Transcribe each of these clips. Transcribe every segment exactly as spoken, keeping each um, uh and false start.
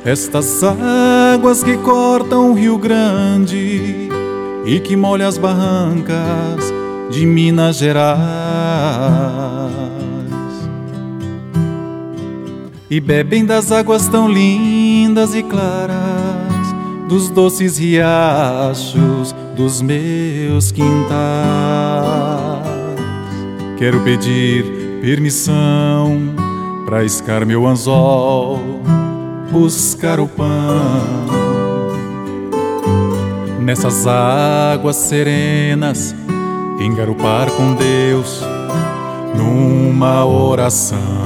Estas águas que cortam o Rio Grande e que molham as barrancas de Minas Gerais, e bebem das águas tão lindas e claras dos doces riachos dos meus quintais. Quero pedir permissão pra iscar meu anzol, buscar o pão nessas águas serenas, engarupar com Deus numa oração.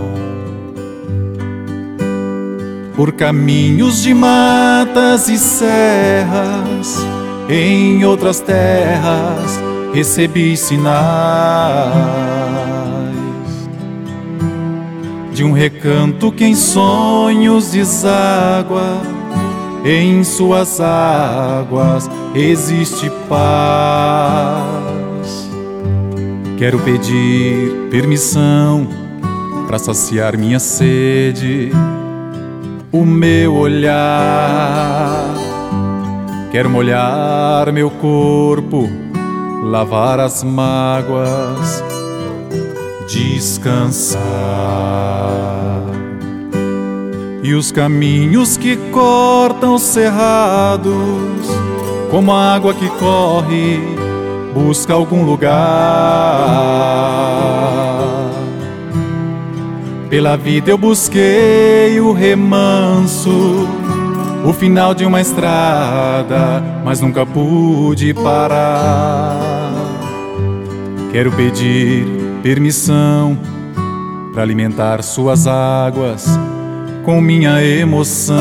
Por caminhos de matas e serras, em outras terras recebi sinais de um recanto que em sonhos deságua. Em suas águas existe paz. Quero pedir permissão para saciar minha sede, o meu olhar. Quero molhar meu corpo, lavar as mágoas, descansar. E os caminhos que cortam os cerrados, como a água que corre, busca algum lugar. Pela vida eu busquei o remanso, o final de uma estrada, mas nunca pude parar. Quero pedir permissão para alimentar suas águas com minha emoção,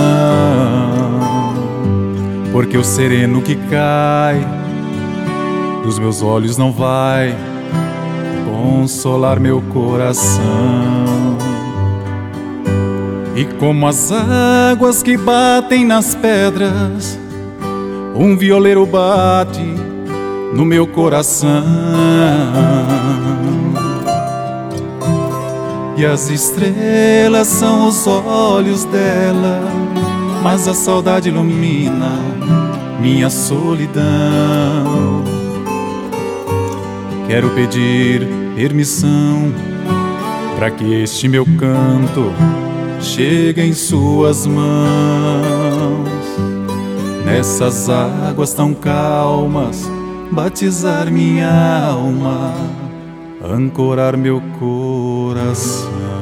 porque o sereno que cai dos meus olhos não vai consolar meu coração. E como as águas que batem nas pedras, um violeiro bate no meu coração. E as estrelas são os olhos dela, mas a saudade ilumina minha solidão. Quero pedir permissão para que este meu canto chegue em suas mãos, nessas águas tão calmas, batizar minha alma, ancorar meu coração.